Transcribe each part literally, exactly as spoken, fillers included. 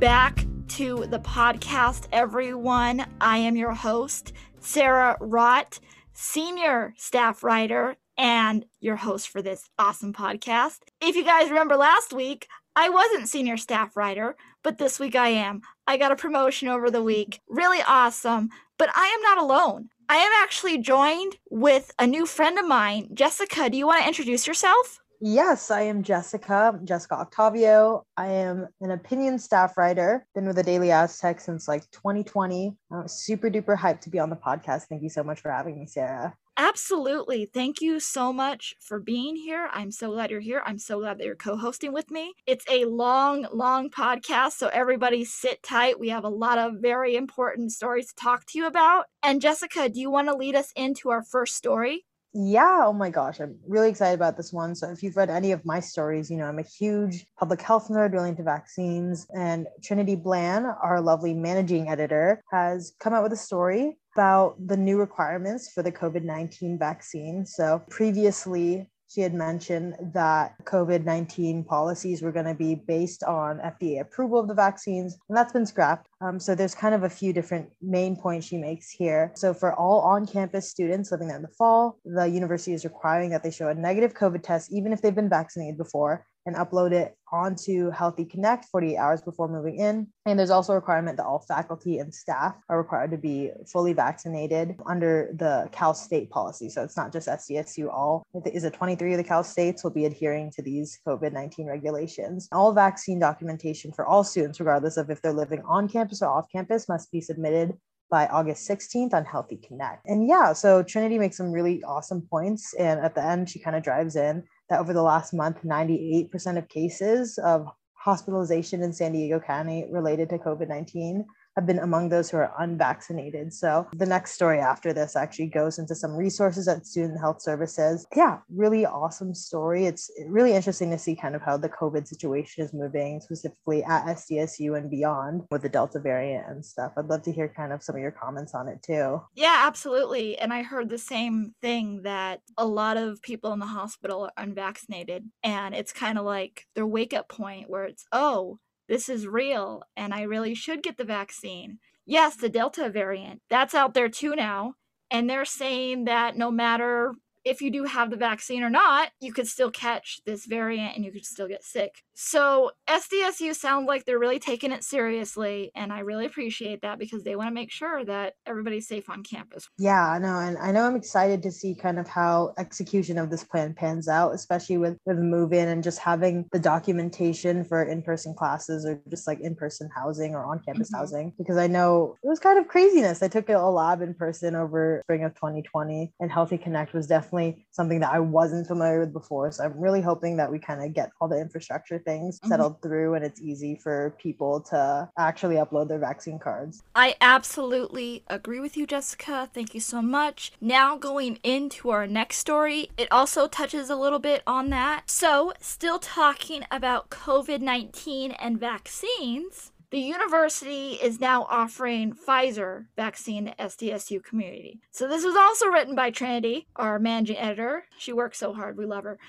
back to the podcast, everyone. I am your host, Sarah Rott, senior staff writer and your host for this awesome podcast. If you guys remember last week, I wasn't senior staff writer, but this week I am. I got a promotion over the week. Really awesome. But I am not alone. I am actually joined with a new friend of mine. Jessica, do you want to introduce yourself? Yes, I am Jessica, Jessica Octavio. I am an opinion staff writer. Been with the Daily Aztec since like twenty twenty. I'm super duper hyped to be on the podcast. Thank you so much for having me, Sarah. Absolutely. Thank you so much for being here. I'm so glad you're here. I'm so glad that you're co-hosting with me. It's a long, long podcast, so everybody sit tight. We have a lot of very important stories to talk to you about. And Jessica, do you want to lead us into our first story? Yeah, oh my gosh, I'm really excited about this one. So if you've read any of my stories, you know, I'm a huge public health nerd really into vaccines. And Trinity Bland, our lovely managing editor, has come out with a story about the new requirements for the COVID nineteen vaccine. So previously, she had mentioned that COVID nineteen policies were going to be based on F D A approval of the vaccines, and that's been scrapped. Um, so there's kind of a few different main points she makes here. So for all on-campus students living there in the fall, the university is requiring that they show a negative COVID test, even if they've been vaccinated before, and upload it onto Healthy Connect forty-eight hours before moving in. And there's also a requirement that all faculty and staff are required to be fully vaccinated under the Cal State policy. So it's not just S D S U. All is it twenty-three of the Cal States will be adhering to these COVID nineteen regulations. All vaccine documentation for all students, regardless of if they're living on campus or off campus, must be submitted by August sixteenth on Healthy Connect. And yeah, so Trinity makes some really awesome points. And at the end, she kind of drives in that over the last month, ninety-eight percent of cases of hospitalization in San Diego County related to COVID nineteen have been among those who are unvaccinated. So the next story after this actually goes into some resources at Student Health Services. Yeah, really awesome story. It's really interesting to see kind of how the COVID situation is moving, specifically at S D S U and beyond with the Delta variant and stuff. I'd love to hear kind of some of your comments on it too. Yeah, absolutely. And I heard the same thing, that a lot of people in the hospital are unvaccinated. And it's kind of like their wake-up point where it's, oh, this is real, and I really should get the vaccine. Yes, the Delta variant, that's out there too now. And they're saying that no matter if you do have the vaccine or not, you could still catch this variant and you could still get sick. So S D S U sounds like they're really taking it seriously, and I really appreciate that because they want to make sure that everybody's safe on campus. Yeah, I know. And I know I'm excited to see kind of how execution of this plan pans out, especially with, with move-in and just having the documentation for in-person classes or just like in-person housing or on-campus mm-hmm. housing. Because I know it was kind of craziness. I took a lab in person over spring of twenty twenty, and Healthy Connect was definitely something that I wasn't familiar with before. So I'm really hoping that we kind of get all the infrastructure things settled mm-hmm. through, and it's easy for people to actually upload their vaccine cards. I absolutely agree with you, Jessica. Thank you so much. Now going into our next story, it also touches a little bit on that. So still talking about COVID nineteen and vaccines, the university is now offering Pfizer vaccine to S D S U community. So this was also written by Trinity, our managing editor. She works so hard. We love her.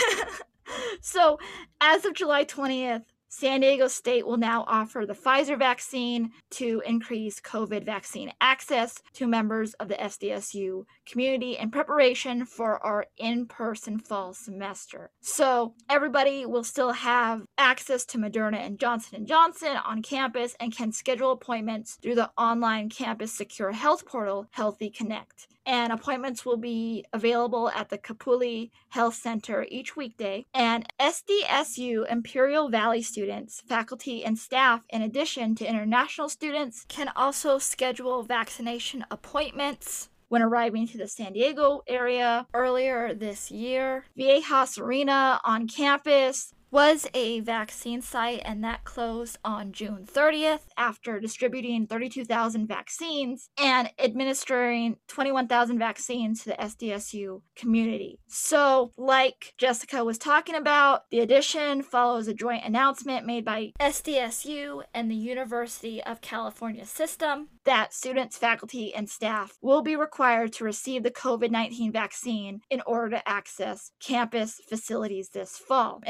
So as of July twentieth, San Diego State will now offer the Pfizer vaccine to increase COVID vaccine access to members of the S D S U community in preparation for our in-person fall semester. So everybody will still have access to Moderna and Johnson and Johnson on campus and can schedule appointments through the online campus secure health portal, Healthy Connect. And appointments will be available at the Kapuli Health Center each weekday. And S D S U Imperial Valley students, faculty, and staff, in addition to international students, can also schedule vaccination appointments when arriving to the San Diego area. Earlier this year, Viejas Arena on campus was a vaccine site, and that closed on June thirtieth after distributing thirty-two thousand vaccines and administering twenty-one thousand vaccines to the S D S U community. So, like Jessica was talking about, the addition follows a joint announcement made by S D S U and the University of California system that students, faculty, and staff will be required to receive the COVID nineteen vaccine in order to access campus facilities this fall. And it also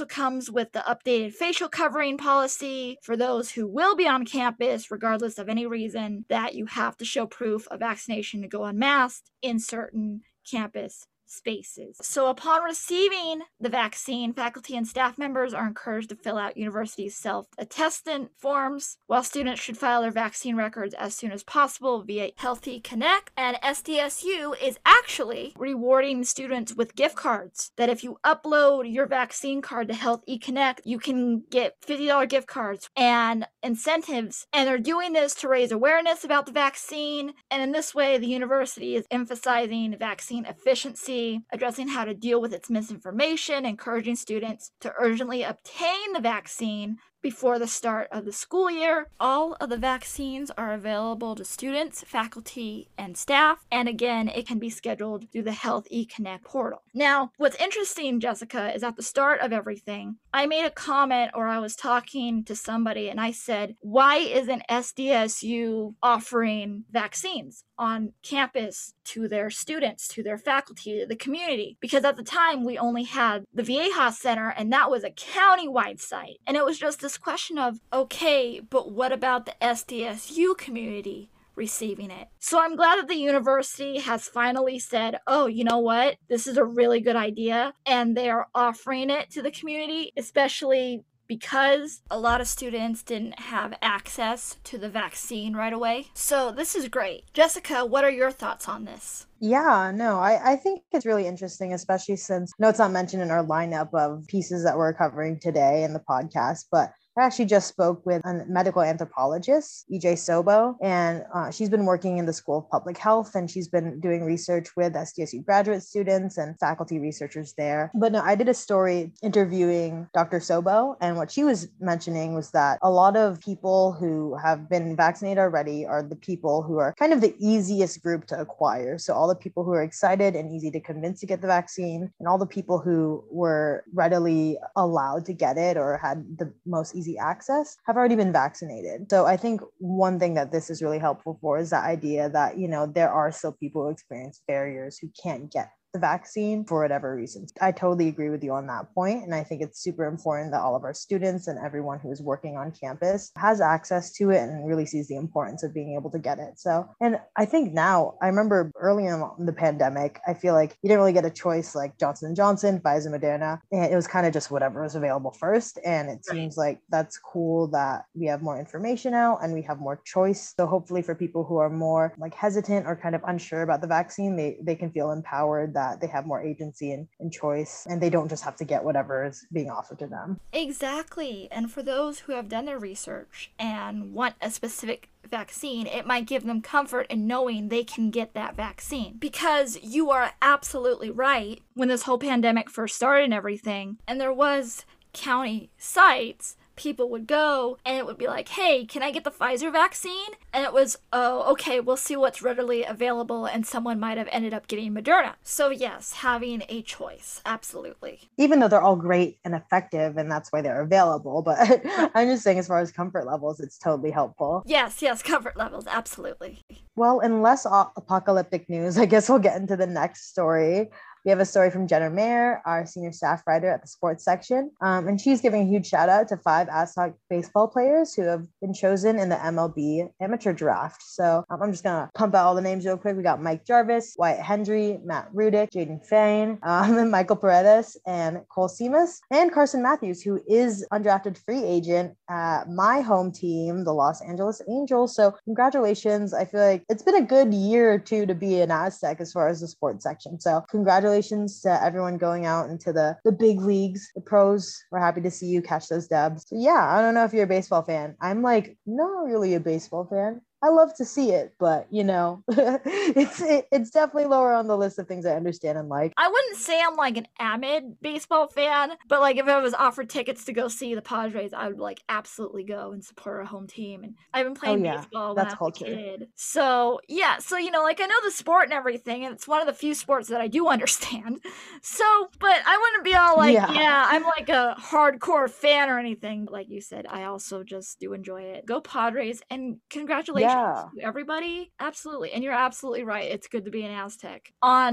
comes with the updated facial covering policy for those who will be on campus, regardless of any reason, that you have to show proof of vaccination to go unmasked in certain campus spaces. So upon receiving the vaccine, faculty and staff members are encouraged to fill out university self-attestant forms, while students should file their vaccine records as soon as possible via Healthy Connect. And S D S U is actually rewarding students with gift cards that if you upload your vaccine card to Healthy Connect, you can get fifty dollars gift cards and incentives. And they're doing this to raise awareness about the vaccine. And in this way, the university is emphasizing vaccine efficiency, addressing how to deal with its misinformation, encouraging students to urgently obtain the vaccine before the start of the school year. All of the vaccines are available to students, faculty, and staff. And again, it can be scheduled through the Health eConnect portal. Now, what's interesting, Jessica, is at the start of everything, I made a comment or I was talking to somebody and I said, why isn't S D S U offering vaccines on campus to their students, to their faculty, to the community? Because at the time we only had the Viejas Center and that was a county-wide site. And it was just this question of, okay, but what about the S D S U community receiving it? So I'm glad that the university has finally said, oh, you know what? This is a really good idea. And they are offering it to the community, especially because a lot of students didn't have access to the vaccine right away. So this is great. Jessica, what are your thoughts on this? Yeah, no, I, I think it's really interesting, especially since, no, it's not mentioned in our lineup of pieces that we're covering today in the podcast, but I actually just spoke with a medical anthropologist, E J Sobo, and uh, she's been working in the School of Public Health, and she's been doing research with S D S U graduate students and faculty researchers there. But no, I did a story interviewing Doctor Sobo, and what she was mentioning was that a lot of people who have been vaccinated already are the people who are kind of the easiest group to acquire. So all the people who are excited and easy to convince to get the vaccine, and all the people who were readily allowed to get it or had the most easy access have already been vaccinated. So I think one thing that this is really helpful for is the idea that, you know, there are still people who experience barriers who can't get the vaccine for whatever reasons. I totally agree with you on that point. And I think it's super important that all of our students and everyone who is working on campus has access to it and really sees the importance of being able to get it. So, and I think now, I remember early in the pandemic, I feel like you didn't really get a choice like Johnson and Johnson, Pfizer, Moderna, and it was kind of just whatever was available first. And it seems like that's cool that we have more information out and we have more choice. So hopefully for people who are more like hesitant or kind of unsure about the vaccine, they, they can feel empowered that they have more agency and, and choice, and they don't just have to get whatever is being offered to them. Exactly. And for those who have done their research and want a specific vaccine, it might give them comfort in knowing they can get that vaccine. Because you are absolutely right. When this whole pandemic first started and everything, and there was county sites, people would go and it would be like, hey, can I get the Pfizer vaccine? And it was, oh, okay, we'll see what's readily available. And someone might have ended up getting Moderna. So yes, having a choice. Absolutely. Even though they're all great and effective and that's why they're available. But I'm just saying, as far as comfort levels, it's totally helpful. Yes, yes, comfort levels. Absolutely. Well, in less apocalyptic news, I guess we'll get into the next story. We have a story from Jenna Mayer, our senior staff writer at the sports section. Um, and she's giving a huge shout out to five Aztec baseball players who have been chosen in the M L B amateur draft. So um, I'm just going to pump out all the names real quick. We got Mike Jarvis, Wyatt Hendry, Matt Rudick, Jaden Fain, um, Michael Paredes, and Cole Seamus, and Carson Matthews, who is undrafted free agent at my home team, the Los Angeles Angels. So congratulations. I feel like it's been a good year or two to be an Aztec as far as the sports section. So congratulations to everyone going out into the, the big leagues, the pros. We're happy to see you catch those dubs. So yeah, I don't know if you're a baseball fan. I'm like, not really a baseball fan. I love to see it, but you know, it's it, it's definitely lower on the list of things I understand and like. I wouldn't say I'm like an avid baseball fan, but like if I was offered tickets to go see the Padres, I would like absolutely go and support our home team. And I've been playing oh, yeah. baseball when That's I was culture. a kid. So yeah, so you know, like I know the sport and everything, and it's one of the few sports that I do understand. So, but I wouldn't be all like, yeah, yeah I'm like a hardcore fan or anything. Like you said, I also just do enjoy it. Go Padres, and congratulations. Yeah. To everybody. Absolutely. And you're absolutely right. It's good to be an Aztec. On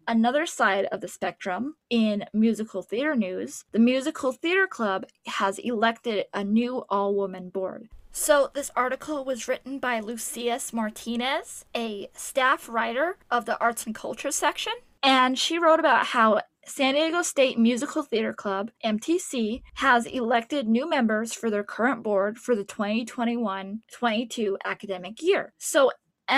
another side of the spectrum, in musical theater news, the Musical Theater Club has elected a new all-woman board. So this article was written by Lucius Martinez, a staff writer of the Arts and Culture section, and she wrote about how San Diego State Musical Theater Club, M T C, has elected new members for their current board for the twenty twenty-one twenty-two academic year. So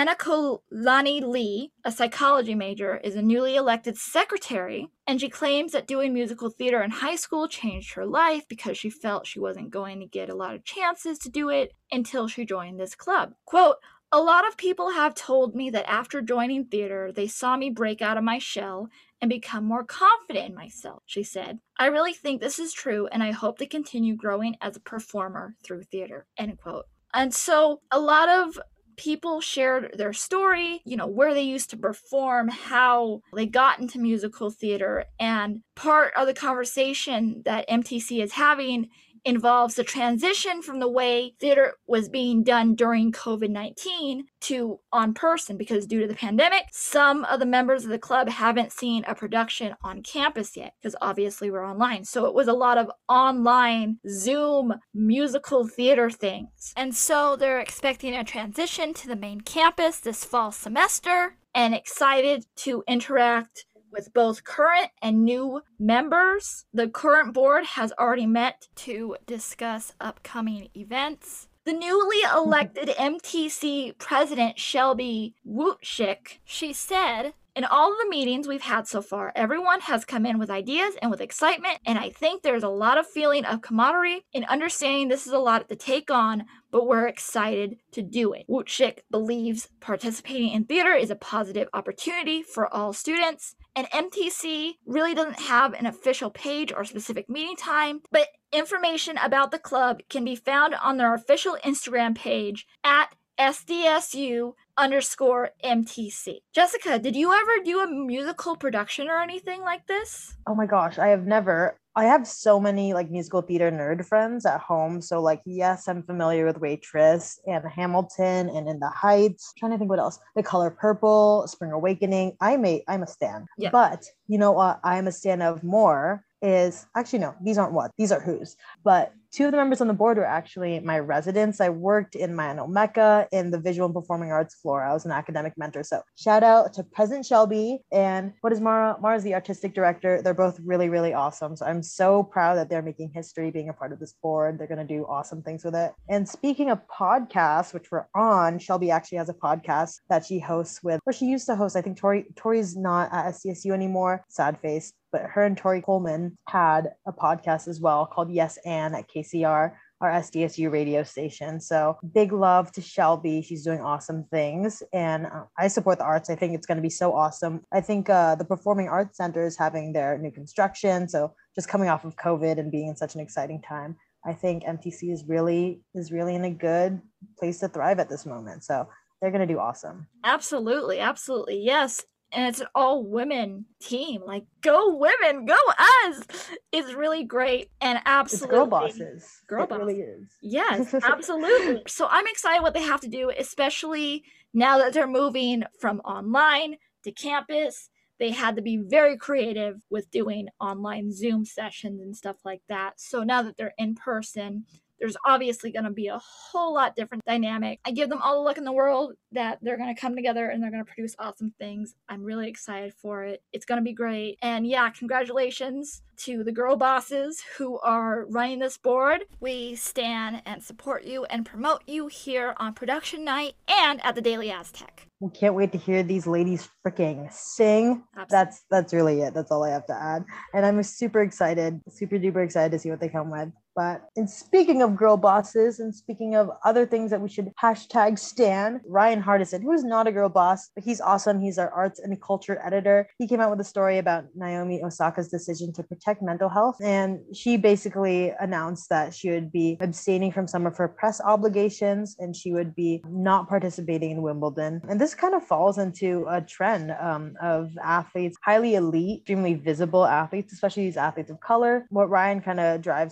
Anakolani Lee, a psychology major, is a newly elected secretary, and she claims that doing musical theater in high school changed her life because she felt she wasn't going to get a lot of chances to do it until she joined this club. Quote, "A lot of people have told me that after joining theater, they saw me break out of my shell and become more confident in myself," she said. "I really think this is true, and I hope to continue growing as a performer through theater," end quote. And so a lot of people shared their story, you know, where they used to perform, how they got into musical theater, and part of the conversation that M T C is having involves the transition from the way theater was being done during COVID nineteen to on person, because due to the pandemic, some of the members of the club haven't seen a production on campus yet, because obviously we're online. So it was a lot of online Zoom musical theater things. And so they're expecting a transition to the main campus this fall semester, and excited to interact with both current and new members. The current board has already met to discuss upcoming events. The newly elected M T C president, Shelby Wutschik, she said, "In all of the meetings we've had so far, everyone has come in with ideas and with excitement, and I think there's a lot of feeling of camaraderie in understanding this is a lot to take on, but we're excited to do it." Wutschik believes participating in theater is a positive opportunity for all students, and M T C really doesn't have an official page or specific meeting time, but information about the club can be found on their official Instagram page at S D S U underscore M T C. Jessica, did you ever do a musical production or anything like this? Oh my gosh, I have never. I have so many like musical theater nerd friends at home. So like, yes, I'm familiar with Waitress and Hamilton and In the Heights. I'm trying to think what else. The Color Purple, Spring Awakening. I'm a I'm a stan. Yeah. But you know what I'm a stan of more is actually no, these aren't what. These are who's. But two of the members on the board were actually my residents. I worked in Mano Mecca in the visual and performing arts floor. I was an academic mentor. So shout out to President Shelby and what is Mara? Mara's the artistic director. They're both really, really awesome. So I'm so proud that they're making history being a part of this board. They're going to do awesome things with it. And speaking of podcasts, which we're on, Shelby actually has a podcast that she hosts with, or she used to host. I think Tori, Tori's not at S D S U anymore. Sad face. But her and Tori Coleman had a podcast as well called Yes Ann at K C R, our S D S U radio station. So big love to Shelby. She's doing awesome things. And uh, I support the arts. I think it's going to be so awesome. I think uh, the Performing Arts Center is having their new construction. So just coming off of COVID and being in such an exciting time, I think M T C is really is really in a good place to thrive at this moment. So they're going to do awesome. Absolutely. Absolutely. Yes. And it's an all-women team. Like, go women, go us! It's really great. And absolutely. It's girl bosses. Girl it boss. really is. Yes, absolutely. So I'm excited what they have to do, especially now that they're moving from online to campus. They had to be very creative with doing online Zoom sessions and stuff like that. So now that they're in person, there's obviously going to be a whole lot different dynamic. I give them all the luck in the world that they're going to come together and they're going to produce awesome things. I'm really excited for it. It's going to be great. And yeah, congratulations to the girl bosses who are running this board. We stand and support you and promote you here on production night and at the Daily Aztec. We can't wait to hear these ladies freaking sing. Absolutely. That's that's really it. That's all I have to add. And I'm super excited, super duper excited to see what they come with. But and speaking of girl bosses and speaking of other things that we should hashtag stan, Ryan Hardison, who is not a girl boss, but he's awesome. He's our arts and culture editor. He came out with a story about Naomi Osaka's decision to protect mental health. And she basically announced that she would be abstaining from some of her press obligations and she would be not participating in Wimbledon. And this kind of falls into a trend um, of athletes, highly elite, extremely visible athletes, especially these athletes of color. What Ryan kind of drives home is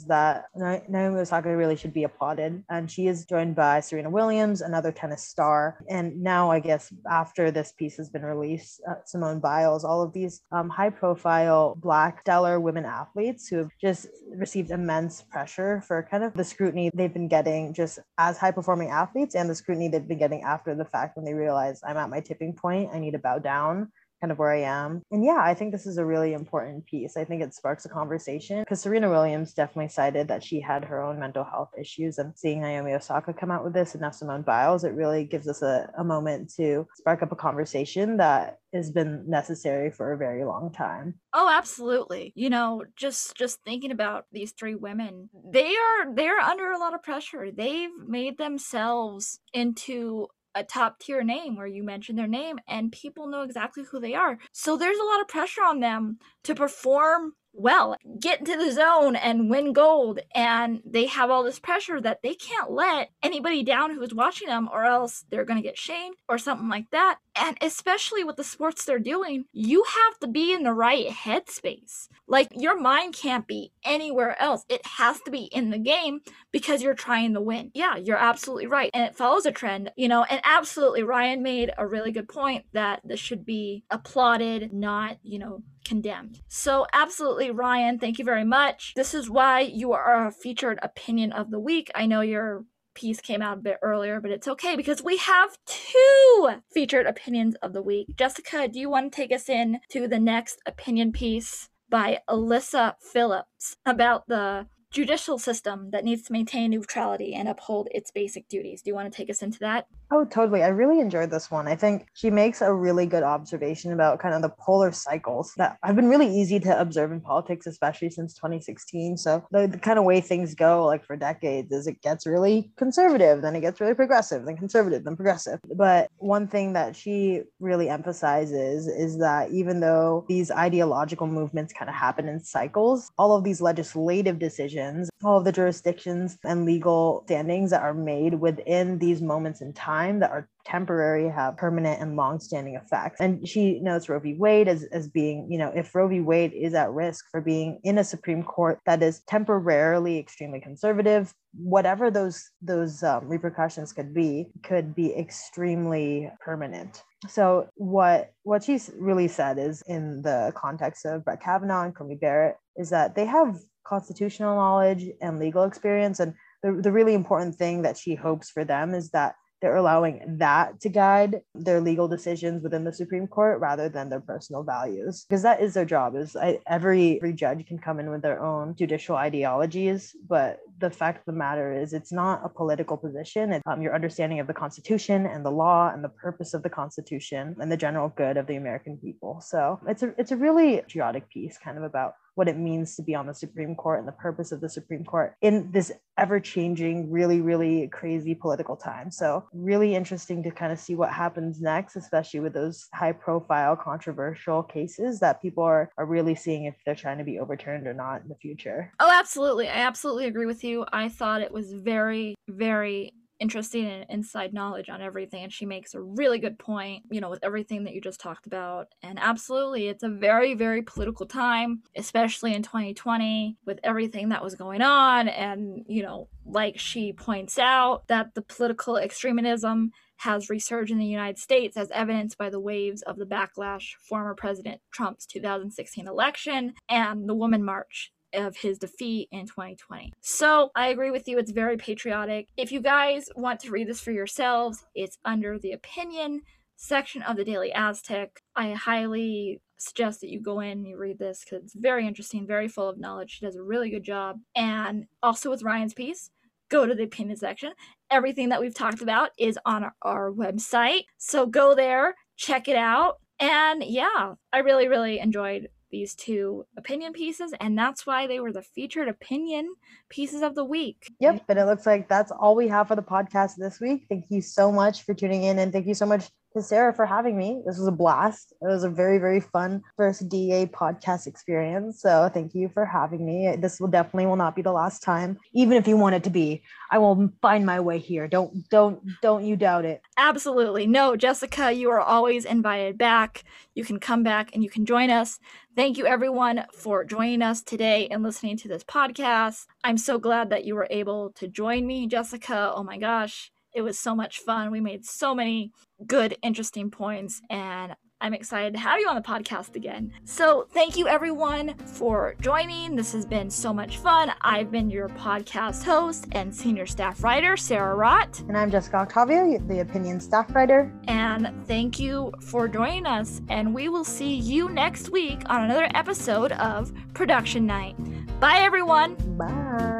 is that Na- Naomi Osaka really should be applauded. And she is joined by Serena Williams, another tennis star. And now, I guess, after this piece has been released, uh, Simone Biles, all of these um, high profile Black stellar women athletes who have just received immense pressure for kind of the scrutiny they've been getting just as high performing athletes and the scrutiny they've been getting after the fact when they realize I'm at my tipping point, I need to bow down, kind of where I am. And yeah, I think this is a really important piece. I think it sparks a conversation because Serena Williams definitely cited that she had her own mental health issues, and seeing Naomi Osaka come out with this and now Simone Biles, it really gives us a, a moment to spark up a conversation that has been necessary for a very long time. Oh, absolutely. You know, just just thinking about these three women, they are they're under a lot of pressure. They've made themselves into a top tier name where you mention their name and people know exactly who they are. So there's a lot of pressure on them to perform well, get into the zone and win gold. And they have all this pressure that they can't let anybody down who's watching them, or else they're going to get shamed or something like that. And especially with the sports they're doing, you have to be in the right headspace. Like, your mind can't be anywhere else. It has to be in the game because you're trying to win. Yeah, you're absolutely right. And it follows a trend, you know, and absolutely, Ryan made a really good point that this should be applauded, not, you know, condemned. So absolutely, Ryan, thank you very much. This is why you are a featured opinion of the week. I know your piece came out a bit earlier, but it's okay because we have two featured opinions of the week. Jessica, do you want to take us in to the next opinion piece by Alyssa Phillips about the judicial system that needs to maintain neutrality and uphold its basic duties? Do you want to take us into that? Oh, totally. I really enjoyed this one. I think she makes a really good observation about kind of the polar cycles that have been really easy to observe in politics, especially since twenty sixteen. So the, the kind of way things go, like for decades, is it gets really conservative, then it gets really progressive, then conservative, then progressive. But one thing that she really emphasizes is that even though these ideological movements kind of happen in cycles, all of these legislative decisions, all of the jurisdictions and legal standings that are made within these moments in time that are temporary have permanent and long-standing effects. And she notes Roe v. Wade as, as being, you know, if Roe v. Wade is at risk for being in a Supreme Court that is temporarily extremely conservative, whatever those those um, repercussions could be, could be extremely permanent. So what what she's really said is, in the context of Brett Kavanaugh and Coney Barrett, is that they have constitutional knowledge and legal experience. And the, the really important thing that she hopes for them is that they're allowing that to guide their legal decisions within the Supreme Court rather than their personal values, because that is their job. Is I, every, every judge can come in with their own judicial ideologies, but the fact of the matter is it's not a political position. It's um, your understanding of the Constitution and the law and the purpose of the Constitution and the general good of the American people. So it's a it's a really patriotic piece, kind of about what it means to be on the Supreme Court and the purpose of the Supreme Court in this ever-changing, really, really crazy political time. So really interesting to kind of see what happens next, especially with those high-profile, controversial cases that people are, are really seeing if they're trying to be overturned or not in the future. Oh, absolutely. I absolutely agree with you. I thought it was very, very interesting and inside knowledge on everything, and she makes a really good point, you know, with everything that you just talked about. And absolutely, it's a very, very political time, especially in twenty twenty with everything that was going on. And, you know, like she points out, that the political extremism has resurged in the United States, as evidenced by the waves of the backlash former President Trump's two thousand sixteen election and the Woman March of his defeat in twenty twenty. So I agree with you. It's very patriotic. If you guys want to read this for yourselves, it's under the opinion section of the Daily Aztec. I highly suggest that you go in and you read this because it's very interesting, very full of knowledge. She does a really good job. And also with Ryan's piece, go to the opinion section. Everything that we've talked about is on our, our website. So go there, check it out. And yeah, I really, really enjoyed these two opinion pieces, and that's why they were the featured opinion pieces of the week. Yep, and it looks like that's all we have for the podcast this week. Thank you so much for tuning in, and thank you so much to Sarah for having me. This was a blast. It was a very, very fun first D A podcast experience. So thank you for having me. This will definitely will not be the last time, even if you want it to be. I will find my way here. Don't, don't, don't you doubt it. Absolutely. No, Jessica, you are always invited back. You can come back and you can join us. Thank you, everyone, for joining us today and listening to this podcast. I'm so glad that you were able to join me, Jessica. Oh my gosh, it was so much fun. We made so many good, interesting points, and I'm excited to have you on the podcast again. So thank you, everyone, for joining. This has been so much fun. I've been your podcast host and senior staff writer, Sarah Rott. And I'm Jessica Octavio, the opinion staff writer. And thank you for joining us. And we will see you next week on another episode of Production Night. Bye, everyone. Bye.